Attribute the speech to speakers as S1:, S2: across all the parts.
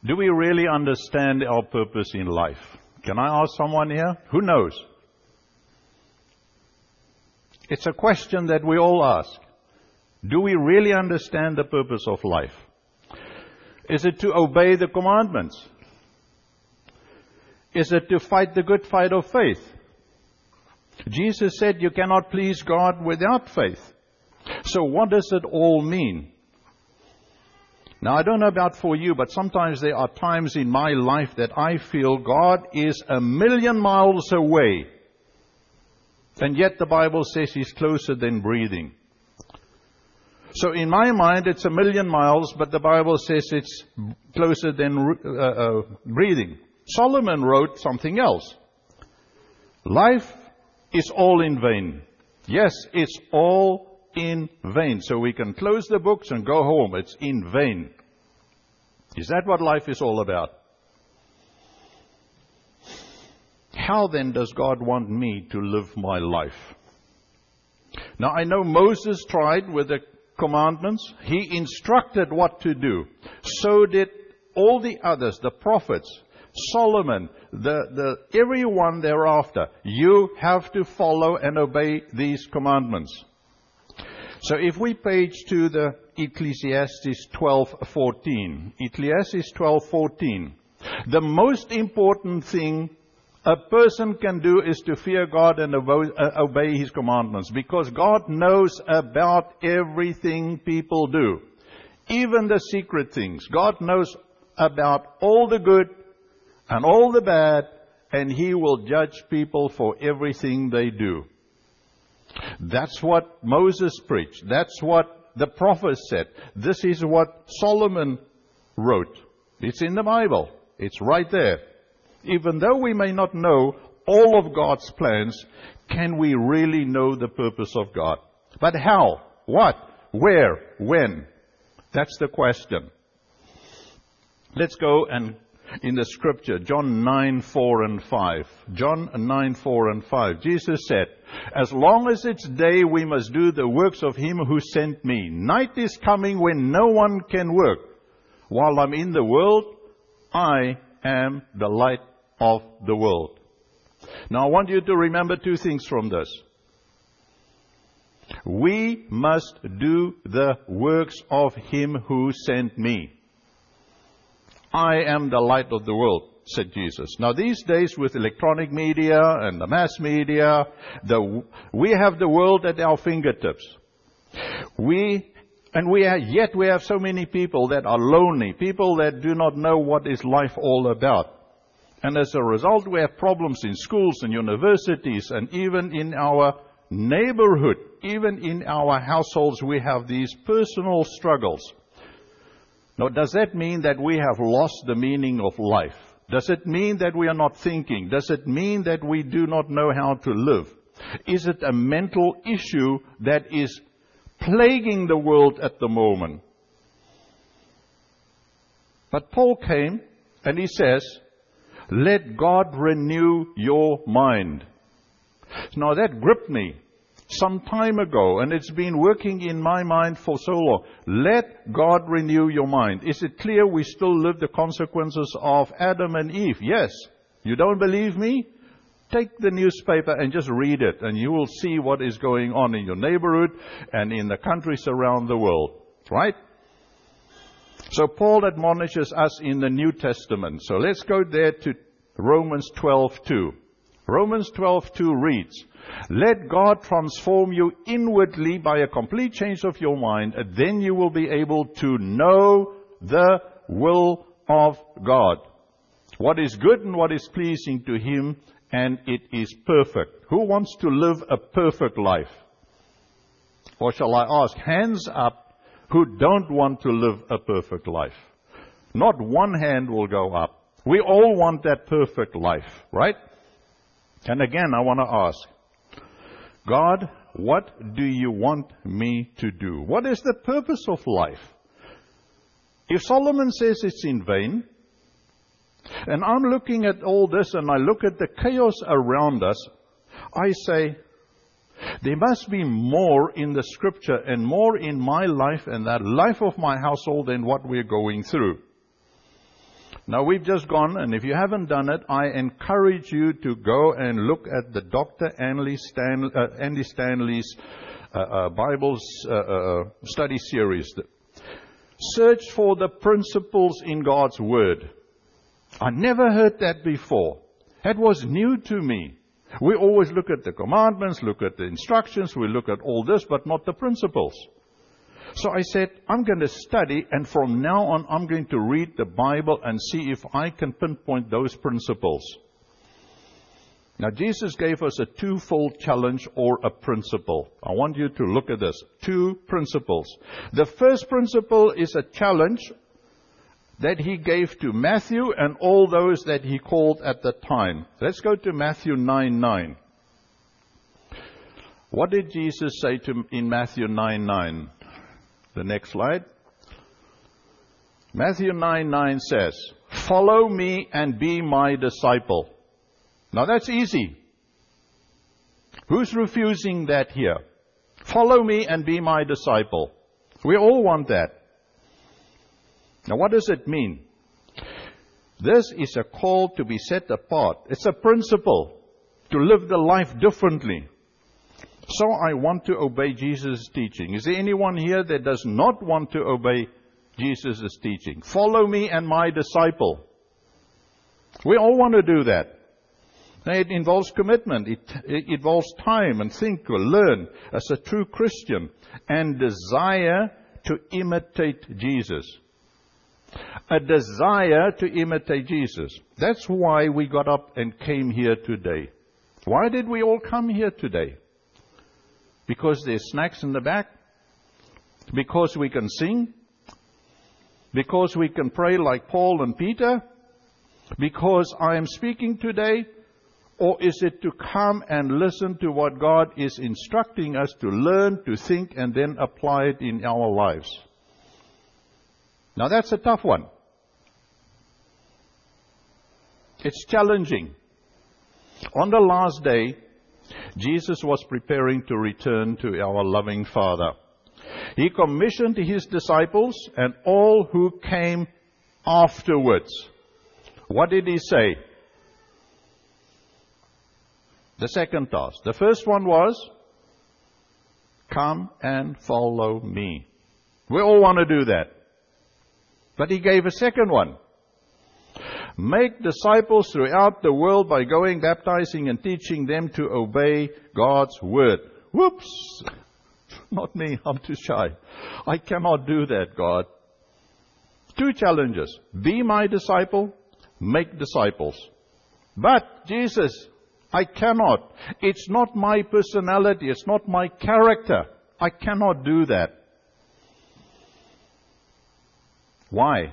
S1: Do we really understand our purpose in life? Can I ask someone here? Who knows? It's a question that we all ask. Do we really understand the purpose of life? Is it to obey the commandments? Is it to fight the good fight of faith? Jesus said you cannot please God without faith. So what does it all mean? Now, I don't know about for you, but sometimes there are times in my life that I feel God is 1,000,000 miles away. And yet the Bible says He's closer than breathing. So in my mind, it's 1,000,000 miles, but the Bible says it's closer than breathing. Solomon wrote something else. Life is all in vain. Yes, it's all in vain. So we can close the books and go home. It's in vain. Is that what life is all about? How then does God want me to live my life? Now I know Moses tried with the commandments. He instructed what to do. So did all the others, the prophets, Solomon, everyone thereafter. You have to follow and obey these commandments. So if we page to the Ecclesiastes 12:14. Ecclesiastes 12:14. The most important thing a person can do is to fear God and obey His commandments, because God knows about everything people do, even the secret things. God knows about all the good and all the bad, and He will judge people for everything they do. That's what Moses preached. That's what the prophets said. This is what Solomon wrote. It's in the Bible. It's right there. Even though we may not know all of God's plans, can we really know the purpose of God? But how? What? Where? When? That's the question. Let's go and in the scripture, John 9:4 and 5. John 9:4 and 5. Jesus said, as long as it's day, we must do the works of Him who sent me. Night is coming when no one can work. While I'm in the world, I am the light of the world. Now I want you to remember two things from this. We must do the works of Him who sent me. I am the light of the world, said Jesus. Now these days with electronic media and the mass media, we have the world at our fingertips. Yet we have so many people that are lonely, people that do not know what is life all about. And as a result, we have problems in schools and universities, and even in our neighborhood, even in our households, we have these personal struggles. Now, does that mean that we have lost the meaning of life? Does it mean that we are not thinking? Does it mean that we do not know how to live? Is it a mental issue that is plaguing the world at the moment? But Paul came and he says, let God renew your mind. Now that gripped me some time ago, and it's been working in my mind for so long. Let God renew your mind. Is it clear we still live the consequences of Adam and Eve? Yes. You don't believe me? Take the newspaper and just read it, and you will see what is going on in your neighborhood and in the countries around the world. Right? So Paul admonishes us in the New Testament. So let's go there to Romans 12:2. Romans 12:2 reads, let God transform you inwardly by a complete change of your mind, and then you will be able to know the will of God. What is good and what is pleasing to Him, and it is perfect. Who wants to live a perfect life? Or shall I ask, hands up, who don't want to live a perfect life? Not one hand will go up. We all want that perfect life, right? And again, I want to ask, God, what do you want me to do? What is the purpose of life? If Solomon says it's in vain, and I'm looking at all this and I look at the chaos around us, I say, there must be more in the scripture and more in my life and that life of my household than what we're going through. Now, we've just gone, and if you haven't done it, I encourage you to go and look at the Dr. Andy Stanley's Bible study series. Search for the principles in God's Word. I never heard that before. That was new to me. We always look at the commandments, look at the instructions, we look at all this, but not the principles. So I said, I'm going to study, and from now on, I'm going to read the Bible and see if I can pinpoint those principles. Now, Jesus gave us a twofold challenge or a principle. I want you to look at this. 2 principles. The first principle is a challenge that He gave to Matthew and all those that He called at the time. Let's go to Matthew 9:9. What did Jesus say in Matthew 9:9? The next slide. Matthew 9:9 says, "Follow me and be my disciple." Now that's easy. Who's refusing that here? Follow me and be my disciple. We all want that. Now what does it mean? This is a call to be set apart. It's a principle to live the life differently. So I want to obey Jesus' teaching. Is there anyone here that does not want to obey Jesus' teaching? Follow me and my disciple. We all want to do that. It involves commitment. It involves time and think or learn as a true Christian and desire to imitate Jesus. A desire to imitate Jesus. That's why we got up and came here today. Why did we all come here today? Because there's snacks in the back? Because we can sing? Because we can pray like Paul and Peter? Because I am speaking today? Or is it to come and listen to what God is instructing us to learn, to think, and then apply it in our lives? Now that's a tough one. It's challenging. On the last day, Jesus was preparing to return to our loving Father. He commissioned His disciples and all who came afterwards. What did He say? The second task. The first one was, come and follow me. We all want to do that. But He gave a second one. Make disciples throughout the world by going, baptizing, and teaching them to obey God's word. Whoops! Not me, I'm too shy. I cannot do that, God. 2 challenges. Be my disciple, make disciples. But, Jesus, I cannot. It's not my personality, it's not my character. I cannot do that. Why?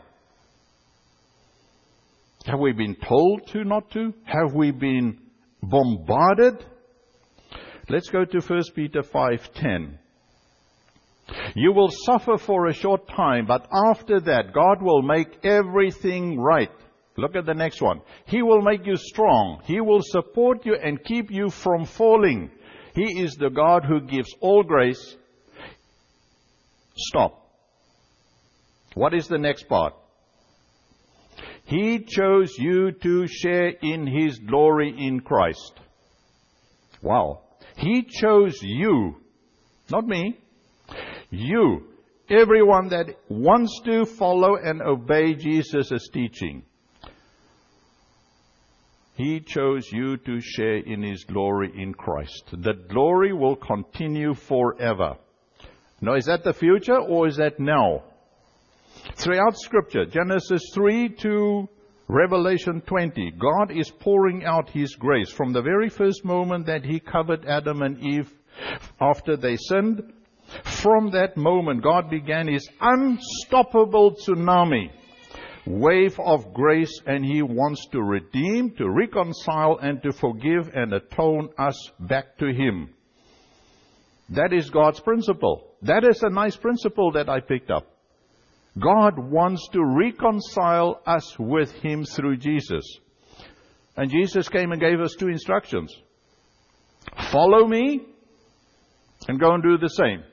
S1: Have we been told to not to? Have we been bombarded? Let's go to 1 Peter 5:10. You will suffer for a short time, but after that, God will make everything right. Look at the next one. He will make you strong. He will support you and keep you from falling. He is the God who gives all grace. Stop. What is the next part? He chose you to share in His glory in Christ. Wow. He chose you, not me. You, everyone that wants to follow and obey Jesus' teaching. He chose you to share in His glory in Christ. The glory will continue forever. Now, is that the future or is that now? Throughout Scripture, Genesis 3 to Revelation 20, God is pouring out His grace from the very first moment that He covered Adam and Eve after they sinned. From that moment, God began His unstoppable tsunami wave of grace, and He wants to redeem, to reconcile, and to forgive and atone us back to Him. That is God's principle. That is a nice principle that I picked up. God wants to reconcile us with Him through Jesus. And Jesus came and gave us 2 instructions. Follow me and go and do the same.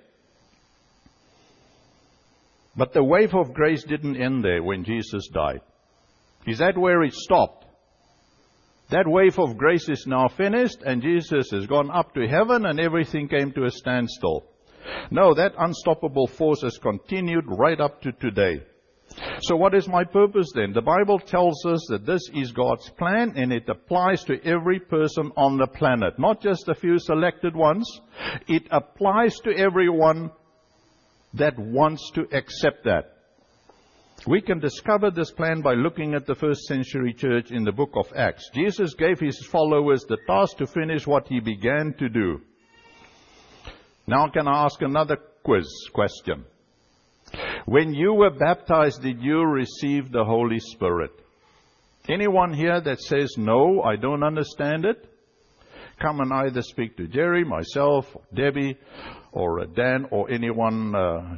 S1: But the wave of grace didn't end there when Jesus died. Is that where it stopped? That wave of grace is now finished and Jesus has gone up to heaven and everything came to a standstill. No, that unstoppable force has continued right up to today. So what is my purpose then? The Bible tells us that this is God's plan and it applies to every person on the planet, not just a few selected ones. It applies to everyone that wants to accept that. We can discover this plan by looking at the first century church in the book of Acts. Jesus gave his followers the task to finish what he began to do. Now can I ask another question? When you were baptized, did you receive the Holy Spirit? Anyone here that says, no, I don't understand it? Come and either speak to Jerry, myself, Debbie, or Dan, or anyone,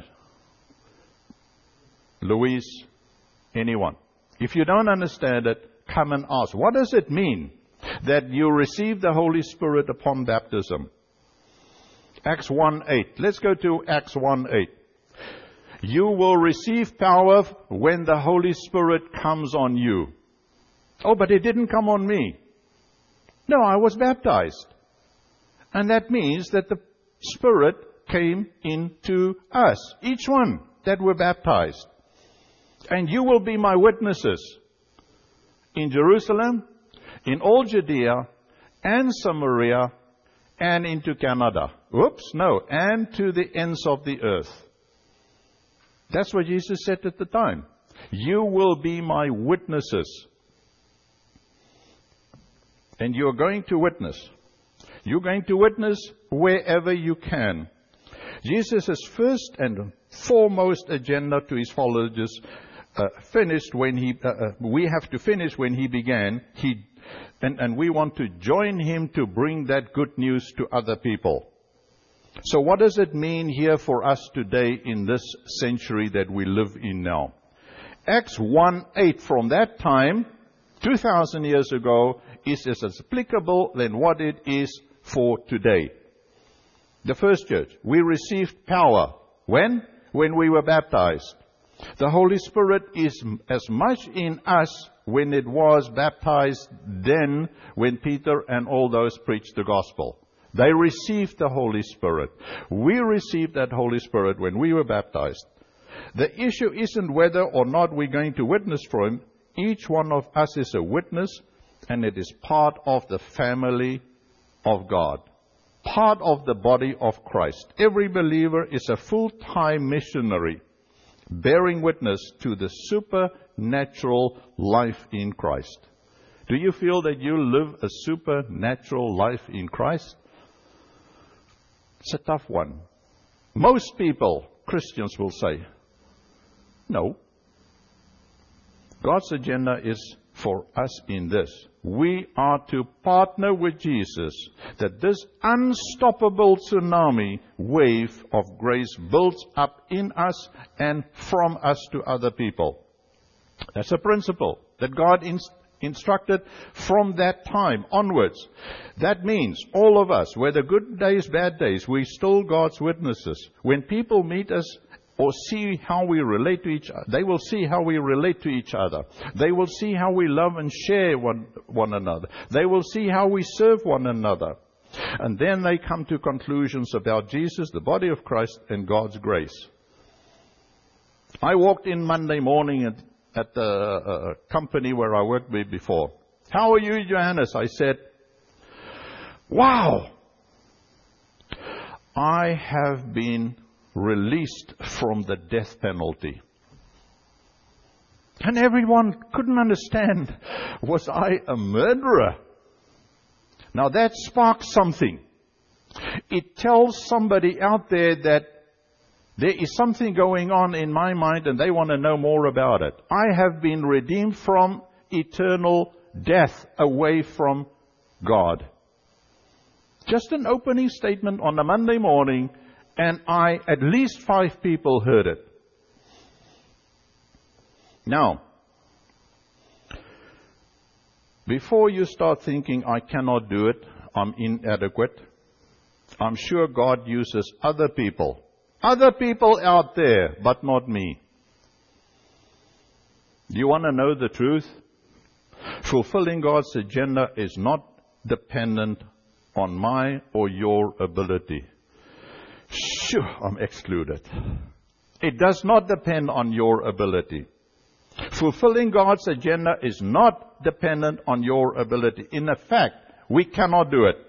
S1: Louise, anyone. If you don't understand it, come and ask. What does it mean that you receive the Holy Spirit upon baptism? Acts 1:8. Let's go to Acts 1:8. You will receive power when the Holy Spirit comes on you. Oh, but it didn't come on me. No, I was baptized. And that means that the Spirit came into us, each one that were baptized. And you will be my witnesses in Jerusalem, in all Judea and Samaria, and into Canada. And to the ends of the earth. That's what Jesus said at the time. You will be my witnesses. And you're going to witness. You're going to witness wherever you can. Jesus' first and foremost agenda to his followers finished when we have to finish when he began. And we want to join him to bring that good news to other people. So what does it mean here for us today in this century that we live in now? Acts 1:8 from that time, 2,000 years ago, is as applicable than what it is for today. The first church, we received power. When? When we were baptized. The Holy Spirit is as much in us when it was baptized then when Peter and all those preached the gospel. They received the Holy Spirit. We received that Holy Spirit when we were baptized. The issue isn't whether or not we're going to witness for him. Each one of us is a witness, and it is part of the family of God. Part of the body of Christ. Every believer is a full-time missionary, bearing witness to the supernatural life in Christ. Do you feel that you live a supernatural life in Christ? It's a tough one. Most people, Christians, will say, no. God's agenda is for us in this. We are to partner with Jesus that this unstoppable tsunami wave of grace builds up in us and from us to other people. That's a principle that God instructed from that time onwards. That means all of us, whether good days, bad days, we're still God's witnesses. When people meet us or see how we relate to each other, they will see how we relate to each other. They will see how we love and share one another. They will see how we serve one another. And then they come to conclusions about Jesus, the body of Christ, and God's grace. I walked in Monday morning at the company where I worked with before. How are you, Johannes? I said, wow, I have been released from the death penalty. And everyone couldn't understand, was I a murderer? Now that sparks something. It tells somebody out there that there is something going on in my mind and they want to know more about it. I have been redeemed from eternal death away from God. Just an opening statement on a Monday morning, and at least 5 people heard it. Now, before you start thinking, I cannot do it, I'm inadequate, I'm sure God uses other people out there, but not me. Do you want to know the truth? Fulfilling God's agenda is not dependent on my or your ability. Shoo, I'm excluded. It does not depend on your ability. Fulfilling God's agenda is not dependent on your ability. In fact, we cannot do it.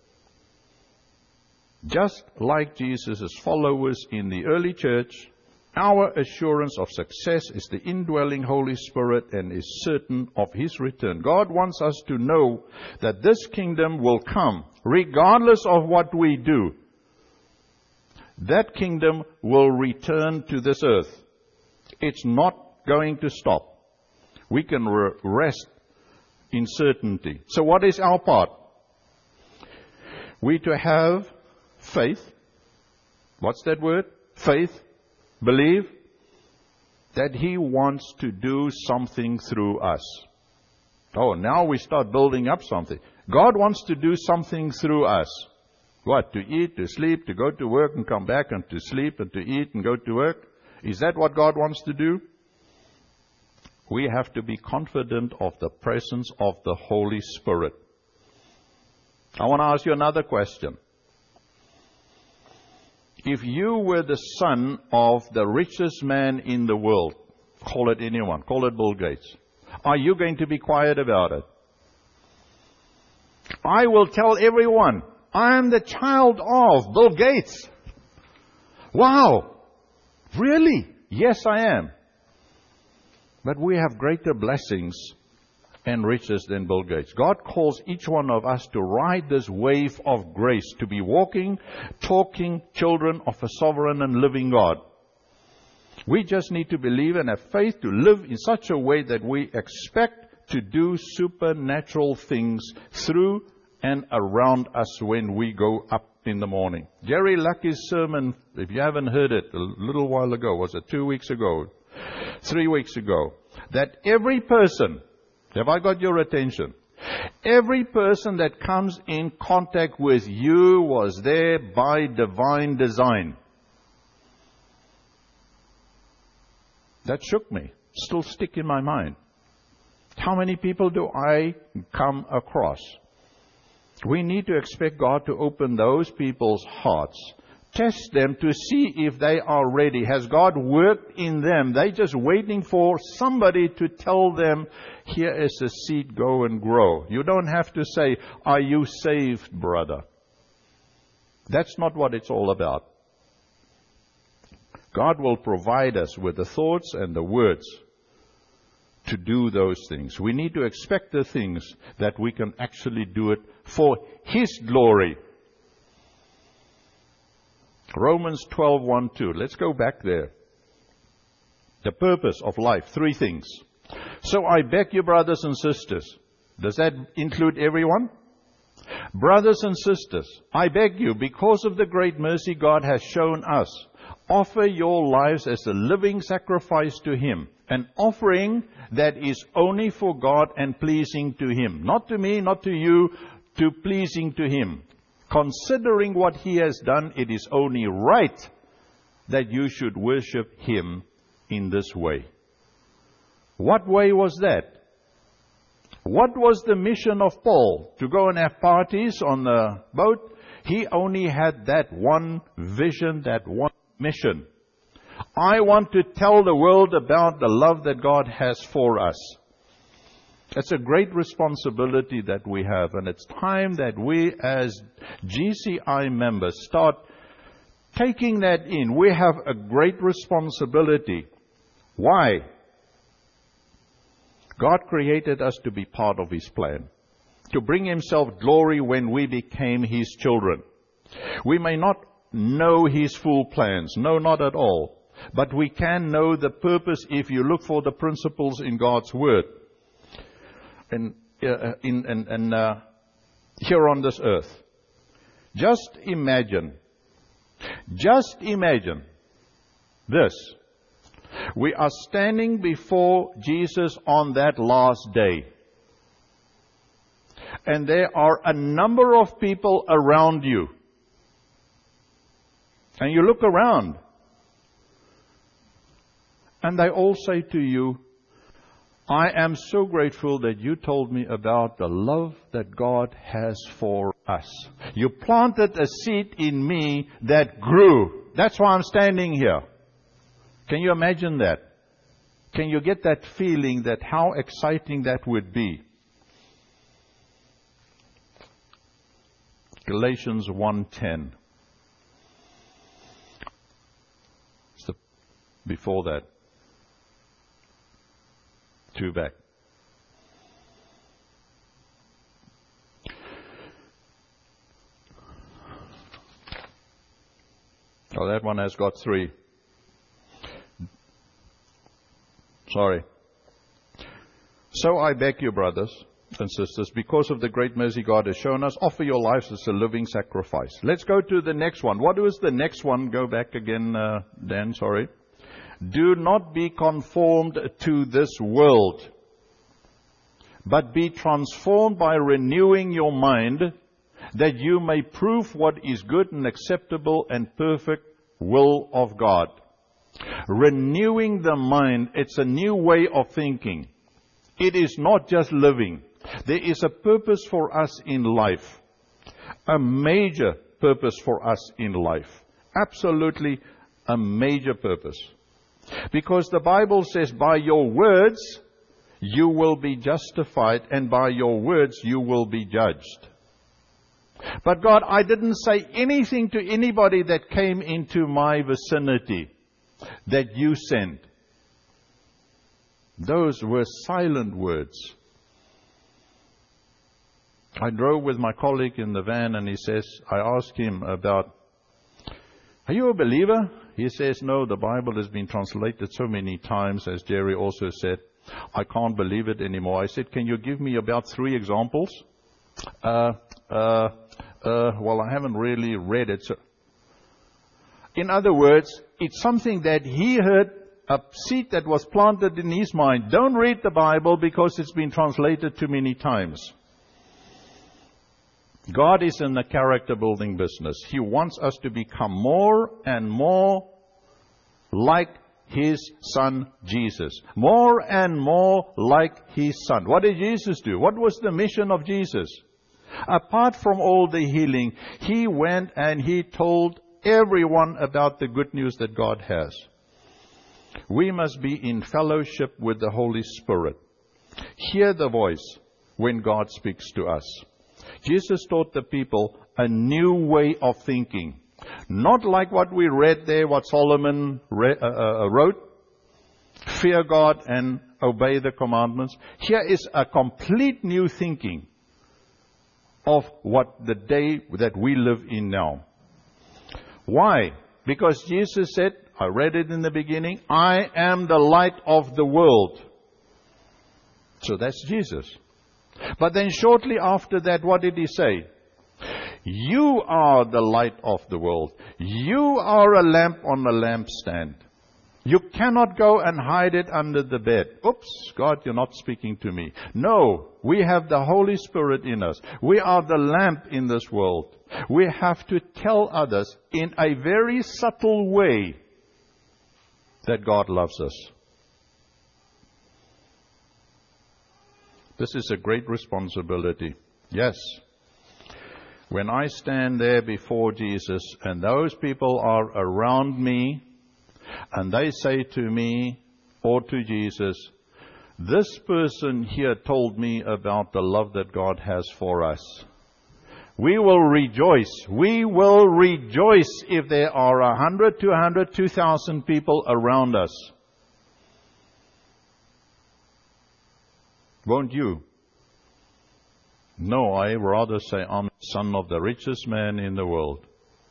S1: Just like Jesus' followers in the early church, our assurance of success is the indwelling Holy Spirit and is certain of His return. God wants us to know that this kingdom will come regardless of what we do. That kingdom will return to this earth. It's not going to stop. We can rest in certainty. So what is our part? We to have faith. What's that word? Faith. Believe that He wants to do something through us. Oh, now we start building up something. God wants to do something through us. What? To eat, to sleep, to go to work and come back, and to sleep and to eat and go to work? Is that what God wants to do? We have to be confident of the presence of the Holy Spirit. I want to ask you another question. If you were the son of the richest man in the world, call it anyone, call it Bill Gates, are you going to be quiet about it? I will tell everyone, I am the child of Bill Gates. Wow! Really? Yes, I am. But we have greater blessings and riches than Bill Gates. God calls each one of us to ride this wave of grace, to be walking, talking children of a sovereign and living God. We just need to believe and have faith to live in such a way that we expect to do supernatural things through and around us when we go up in the morning. Jerry Lucky's sermon, if you haven't heard it, a little while ago, was it 2 weeks ago, 3 weeks ago, that every person, have I got your attention? Every person that comes in contact with you was there by divine design. That shook me. Still stick in my mind. How many people do I come across? We need to expect God to open those people's hearts. Test them to see if they are ready. Has God worked in them? They're just waiting for somebody to tell them, here is a seed, go and grow. You don't have to say, are you saved, brother? That's not what it's all about. God will provide us with the thoughts and the words to do those things. We need to expect the things that we can actually do it for His glory. Romans 12:1-2. Let's go back there. The purpose of life. 3 things. So I beg you, brothers and sisters. Does that include everyone? Brothers and sisters, I beg you, because of the great mercy God has shown us, offer your lives as a living sacrifice to Him, an offering that is only for God and pleasing to Him. Not to me, not to you, to pleasing to Him. Considering what He has done, it is only right that you should worship Him in this way. What way was that? What was the mission of Paul? To go and have parties on the boat? He only had that one vision, that one mission. I want to tell the world about the love that God has for us. It's a great responsibility that we have, and it's time that we as GCI members start taking that in. We have a great responsibility. Why? God created us to be part of His plan, to bring Himself glory when we became His children. We may not know His full plans, no, not at all, but we can know the purpose if you look for the principles in God's Word. And here on this earth. Just imagine this. We are standing before Jesus on that last day. And there are a number of people around you. And you look around. And they all say to you, I am so grateful that you told me about the love that God has for us. You planted a seed in me that grew. That's why I'm standing here. Can you imagine that? Can you get that feeling that how exciting that would be? Galatians 1:10. Before that. 2 back. Oh, that one has got 3. Sorry. So I beg you, brothers and sisters, because of the great mercy God has shown us, offer your lives as a living sacrifice. Let's go to the next one. What was the next one? Go back again, Dan, sorry. Do not be conformed to this world, but be transformed by renewing your mind, that you may prove what is good and acceptable and perfect will of God. Renewing the mind, it's a new way of thinking. It is not just living. There is a purpose for us in life. A major purpose for us in life. Absolutely a major purpose. Because the Bible says, by your words you will be justified, and by your words you will be judged. But God, I didn't say anything to anybody that came into my vicinity that you sent. Those were silent words. I drove with my colleague in the van, and I asked him about, are you a believer? He says, no, the Bible has been translated so many times, as Jerry also said. I can't believe it anymore. I said, can you give me about 3 examples? Well, I haven't really read it. So, in other words, it's something that he heard, a seed that was planted in his mind. Don't read the Bible because it's been translated too many times. God is in the character building business. He wants us to become more and more like His Son, Jesus. More and more like His Son. What did Jesus do? What was the mission of Jesus? Apart from all the healing, He went and He told everyone about the good news that God has. We must be in fellowship with the Holy Spirit. Hear the voice when God speaks to us. Jesus taught the people a new way of thinking. Not like what we read there, what Solomon wrote. Fear God and obey the commandments. Here is a complete new thinking of what the day that we live in now. Why? Because Jesus said, I read it in the beginning, I am the light of the world. So that's Jesus. But then shortly after that, what did He say? You are the light of the world. You are a lamp on a lampstand. You cannot go and hide it under the bed. Oops, God, you're not speaking to me. No, we have the Holy Spirit in us. We are the lamp in this world. We have to tell others in a very subtle way that God loves us. This is a great responsibility. Yes. When I stand there before Jesus and those people are around me and they say to me or to Jesus, this person here told me about the love that God has for us. We will rejoice. We will rejoice if there are 100, 200, 2,000 people around us. Won't you? No, I rather say I'm the son of the richest man in the world.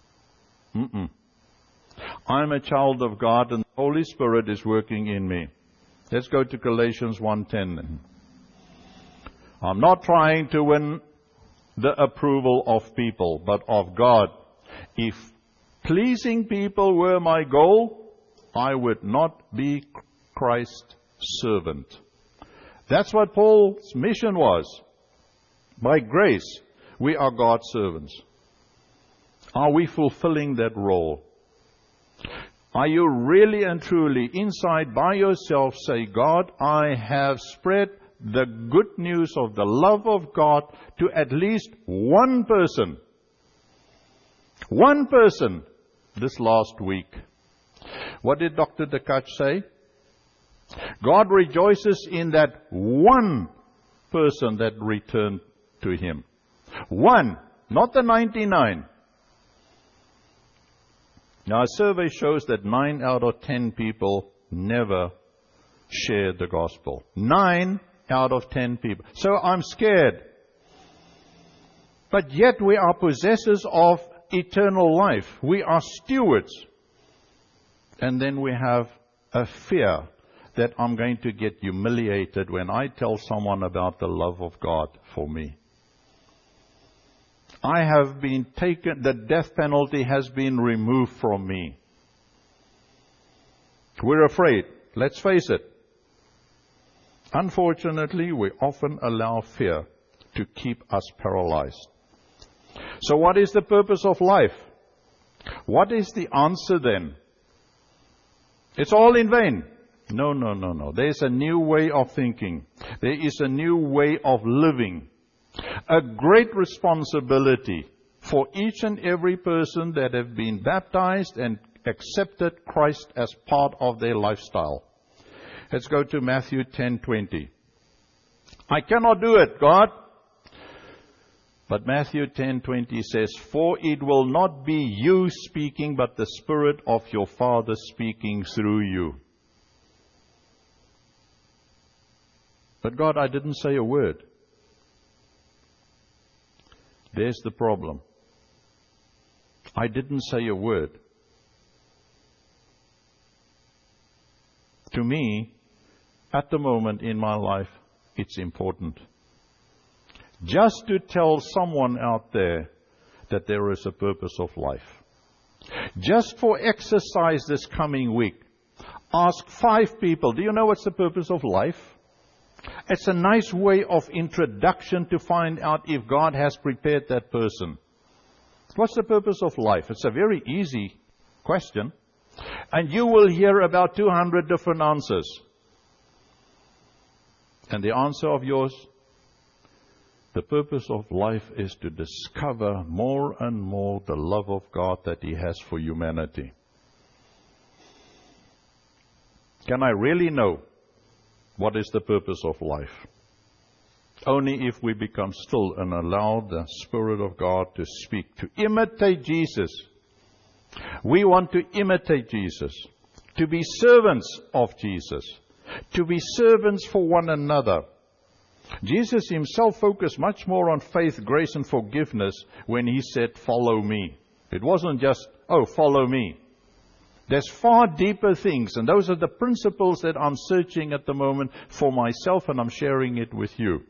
S1: I'm a child of God and the Holy Spirit is working in me. Let's go to Galatians 1:10 then. I'm not trying to win the approval of people, but of God. If pleasing people were my goal, I would not be Christ's servant. That's what Paul's mission was. By grace, we are God's servants. Are we fulfilling that role? Are you really and truly inside by yourself say, God, I have spread the good news of the love of God to at least one person. One person this last week. What did Dr. Dekach say? God rejoices in that one person that returned to Him. One, not the 99. Now, a survey shows that 9 out of 10 people never shared the gospel. 9 out of 10 people. So I'm scared. But yet we are possessors of eternal life. We are stewards. And then we have a fear that I'm going to get humiliated when I tell someone about the love of God for me. I have been taken, the death penalty has been removed from me. We're afraid. Let's face it. Unfortunately, we often allow fear to keep us paralyzed. So what is the purpose of life? What is the answer then? It's all in vain. No. There's a new way of thinking. There is a new way of living. A great responsibility for each and every person that have been baptized and accepted Christ as part of their lifestyle. Let's go to Matthew 10:20. I cannot do it, God. But Matthew 10:20 says, for it will not be you speaking, but the Spirit of your Father speaking through you. But God, I didn't say a word. There's the problem. I didn't say a word. To me, at the moment in my life, it's important. Just to tell someone out there that there is a purpose of life. Just for exercise this coming week, ask 5 people, do you know what's the purpose of life? It's a nice way of introduction to find out if God has prepared that person. What's the purpose of life? It's a very easy question. And you will hear about 200 different answers. And the answer of yours, the purpose of life is to discover more and more the love of God that He has for humanity. Can I really know what is the purpose of life? Only if we become still and allow the Spirit of God to speak, to imitate Jesus. We want to imitate Jesus, to be servants of Jesus, to be servants for one another. Jesus Himself focused much more on faith, grace, and forgiveness when He said, follow me. It wasn't just, oh, follow me. There's far deeper things, and those are the principles that I'm searching at the moment for myself, and I'm sharing it with you.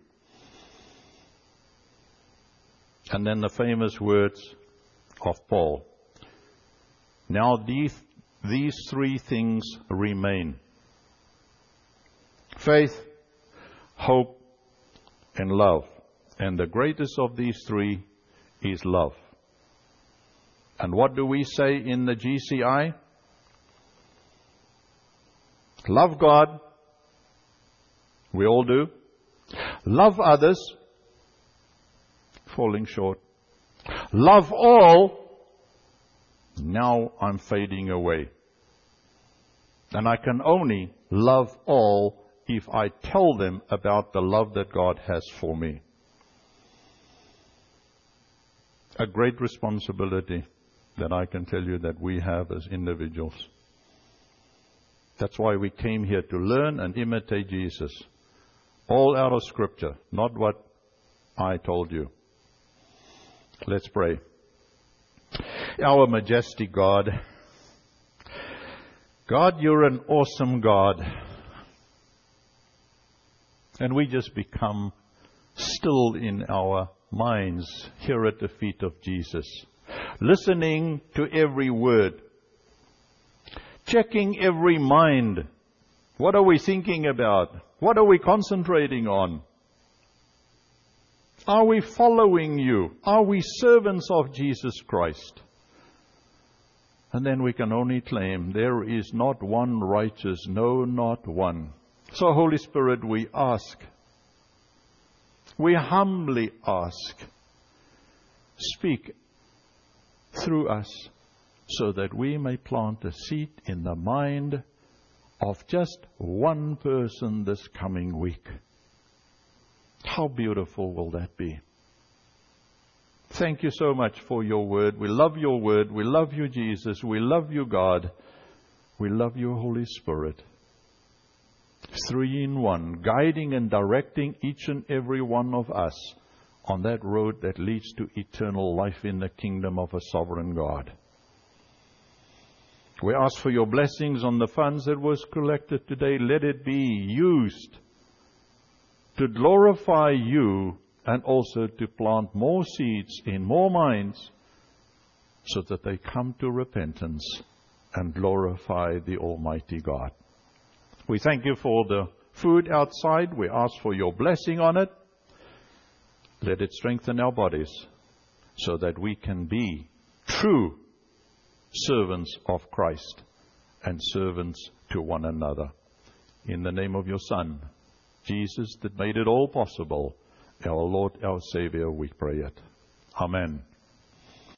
S1: And then the famous words of Paul. Now these 3 things remain. Faith, hope, and love. And the greatest of these 3 is love. And what do we say in the GCI? Love God. We all do. Love others. Falling short. Love all. Now I'm fading away. And I can only love all if I tell them about the love that God has for me. A great responsibility that I can tell you that we have as individuals. That's why we came here, to learn and imitate Jesus. All out of Scripture, not what I told you. Let's pray. Our majestic God, God, you're an awesome God. And we just become still in our minds here at the feet of Jesus, listening to every word, checking every mind. What are we thinking about? What are we concentrating on? Are we following you? Are we servants of Jesus Christ? And then we can only claim, there is not one righteous, no, not one. So, Holy Spirit, we ask, we humbly ask, speak through us so that we may plant a seed in the mind of just one person this coming week. How beautiful will that be? Thank you so much for your word. We love your word. We love you, Jesus. We love you, God. We love you, Holy Spirit. 3 in 1, guiding and directing each and every one of us on that road that leads to eternal life in the kingdom of a sovereign God. We ask for your blessings on the funds that was collected today. Let it be used to glorify you and also to plant more seeds in more minds so that they come to repentance and glorify the Almighty God. We thank you for the food outside. We ask for your blessing on it. Let it strengthen our bodies so that we can be true servants of Christ and servants to one another. In the name of your Son, Jesus, that made it all possible, our Lord, our Savior, we pray it. Amen.